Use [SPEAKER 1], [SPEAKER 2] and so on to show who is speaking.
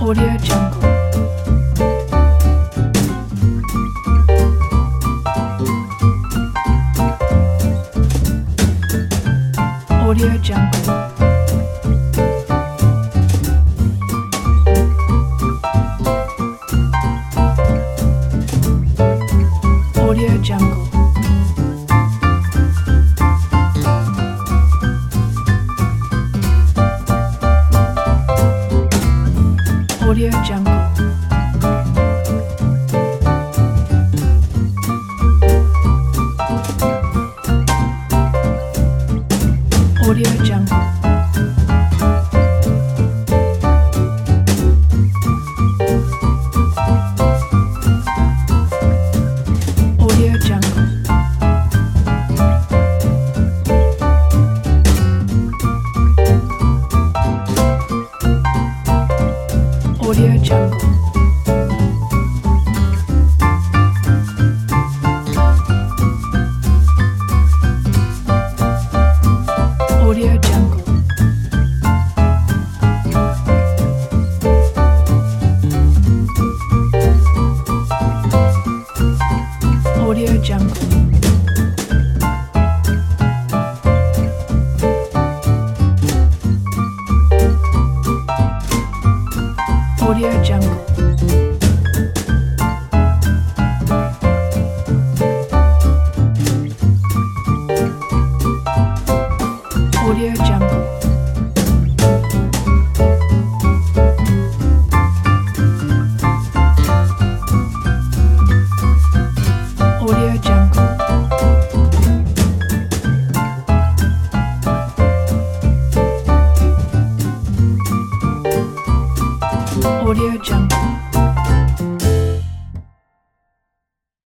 [SPEAKER 1] Audio Jungle. Audio Jungle. Audio Jungle. Audio Jungle. Audio Jungle. Audio Jungle. Audio Jungle. Audio Jungle. Audio Jungle. Audio Jungle. Audio Jungle. Audio Jungle. Audio Jungle.